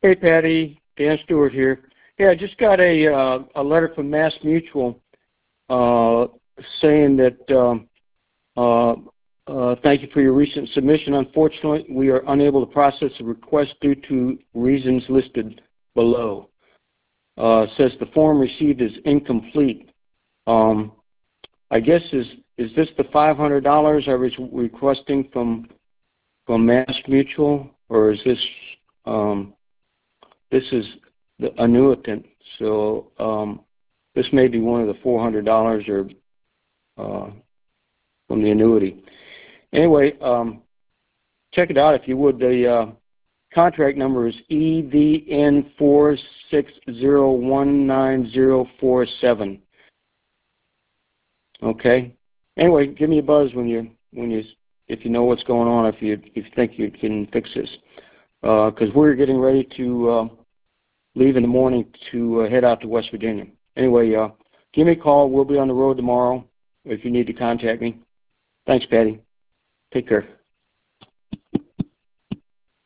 Hey, Patty. Dan Stewart here. Yeah, I just got a letter from Mass Mutual saying that thank you for your recent submission. Unfortunately, we are unable to process the request due to reasons listed below. Says the form received is incomplete. I guess is this the $500 I was requesting from Mass Mutual, or is this this is the annuitant? So this may be one of the $400 or from the annuity. Anyway, check it out if you would. The contract number is EVN460190047. Okay. Anyway, give me a buzz if you know what's going on, if you think you can fix this, because we're getting ready to leave in the morning to head out to West Virginia. Anyway, give me a call. We'll be on the road tomorrow if you need to contact me. Thanks, Patty. Take care.